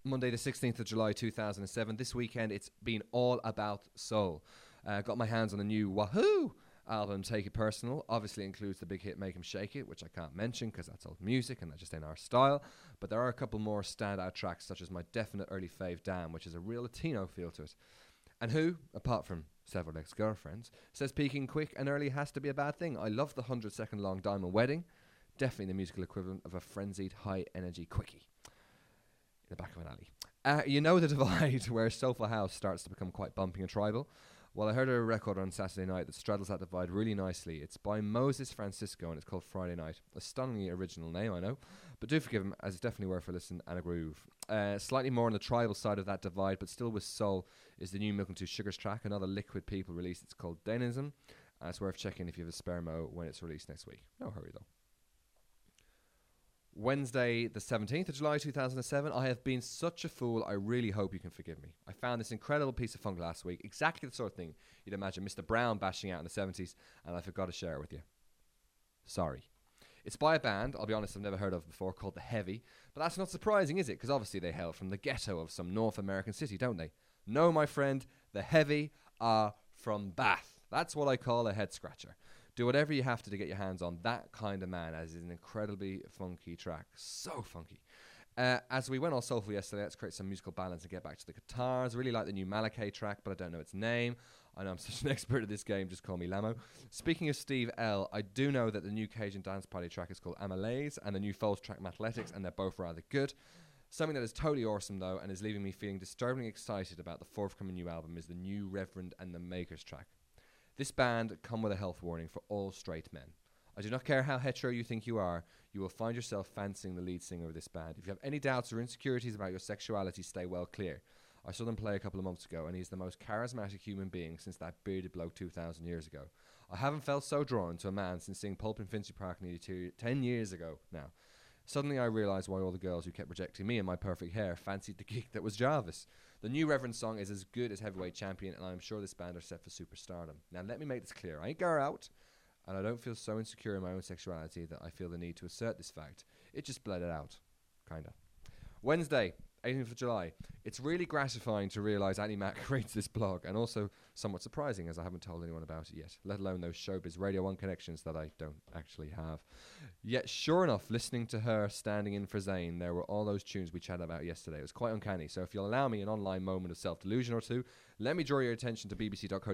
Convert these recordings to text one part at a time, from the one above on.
Monday, the 16th of July 2007. This weekend, it's been all about soul. Got my hands on a new Wahoo album, Take It Personal. Obviously includes the big hit Make 'Em Shake It, which I can't mention because that's old music and that just ain't our style. But there are a couple more standout tracks, such as my definite early fave Damn, which is a real Latino feel to it. And who, apart from several ex-girlfriends, says peaking quick and early has to be a bad thing? I love the 100-second long Diamond Wedding. Definitely the musical equivalent of a frenzied high-energy quickie in the back of an alley. You know the divide where Soulful House starts to become quite bumpy and tribal? Well, I heard a record on Saturday night that straddles that divide really nicely. It's by Moses Francisco and it's called Friday Night. A stunningly original name, I know, but do forgive him as it's definitely worth a listen and a groove. Slightly more on the tribal side of that divide, but still with soul, is the new Milk and Two Sugars track, another Liquid People release. It's called Dainism, and it's worth checking if you have a spare mo when it's released next week. No hurry though. Wednesday, the 17th of July 2007. I have been such a fool, I really hope you can forgive me. I found this incredible piece of funk last week, exactly the sort of thing you'd imagine Mr. Brown bashing out in the 70s, and I forgot to share it with you. Sorry. It's by a band, I'll be honest, I've never heard of before, called The Heavy, but that's not surprising, is it? Because obviously they hail from the ghetto of some North American city, don't they? No, my friend, The Heavy are from Bath. That's what I call a head scratcher. Do whatever you have to get your hands on that kind of man, as is an incredibly funky track. So funky. As we went all soulful yesterday, let's create some musical balance and get back to the guitars. Really like the new Malachi track, but I don't know its name. I know I'm such an expert at this game, just call me Lamo. Speaking of Steve L., I do know that the new Cajun Dance Party track is called Amalaise, and the new Foles track Mathletics, and they're both rather good. Something that is totally awesome, though, and is leaving me feeling disturbingly excited about the forthcoming new album is the new Reverend and the Makers track. This band come with a health warning for all straight men. I do not care how hetero you think you are, you will find yourself fancying the lead singer of this band. If you have any doubts or insecurities about your sexuality, stay well clear. I saw them play a couple of months ago, and he's the most charismatic human being since that bearded bloke 2,000 years ago. I haven't felt so drawn to a man since seeing Pulp in Finchley Park nearly 10 years ago now. Suddenly I realised why all the girls who kept rejecting me and my perfect hair fancied the geek that was Jarvis. The new Reverend song is as good as Heavyweight Champion, and I'm sure this band are set for superstardom. Now let me make this clear, I ain't gar out, and I don't feel so insecure in my own sexuality that I feel the need to assert this fact. It just bled it out. Kinda. Wednesday, 18th of July. It's really gratifying to realise Annie Mac reads this blog, and also somewhat surprising as I haven't told anyone about it yet, let alone those showbiz Radio 1 connections that I don't actually have. Yet, sure enough, listening to her standing in for Zayn, there were all those tunes we chatted about yesterday. It was quite uncanny, so if you'll allow me an online moment of self-delusion or two, let me draw your attention to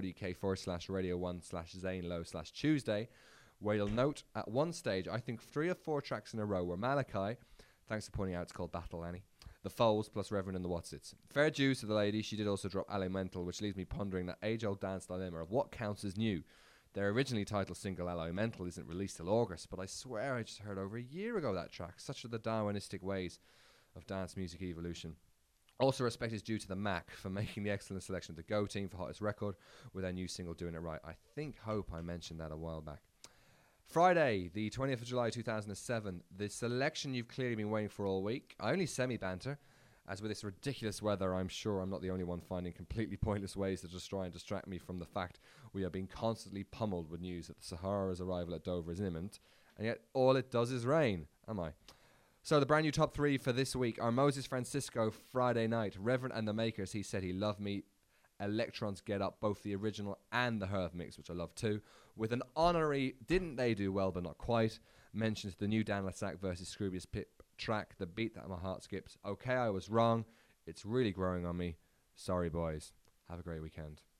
bbc.co.uk/radio1/Zayn Low/Tuesday, where you'll note at one stage, I think 3 or 4 tracks in a row were Malachi, thanks for pointing out it's called Battle Annie, the Foles plus Reverend and the Watsits. Fair dues to the lady, she did also drop Elemental, which leaves me pondering that age-old dance dilemma of what counts as new. Their originally titled single Elemental isn't released till August, but I swear I just heard over a year ago that track. Such are the Darwinistic ways of dance music evolution. Also, respect is due to the Mac for making the excellent selection of the Go team for Hottest Record with their new single Doing It Right. I hope I mentioned that a while back. Friday, the 20th of July 2007, the selection you've clearly been waiting for all week. I only semi-banter, as with this ridiculous weather, I'm sure I'm not the only one finding completely pointless ways to just try and distract me from the fact we are being constantly pummeled with news that the Sahara's arrival at Dover is imminent, and yet all it does is rain, am I? So the brand new top 3 for this week are Moses Francisco, Friday Night, Reverend and the Makers, He Said He Loved Me, Electrons Get Up, both the original and the Herb mix, which I love too, with an honorary Didn't They Do Well But Not Quite, mentions the new Dan Lasac versus Scroobius Pip track, the beat that my heart skips. Okay, I was wrong, it's really growing on me. Sorry boys, have a great weekend.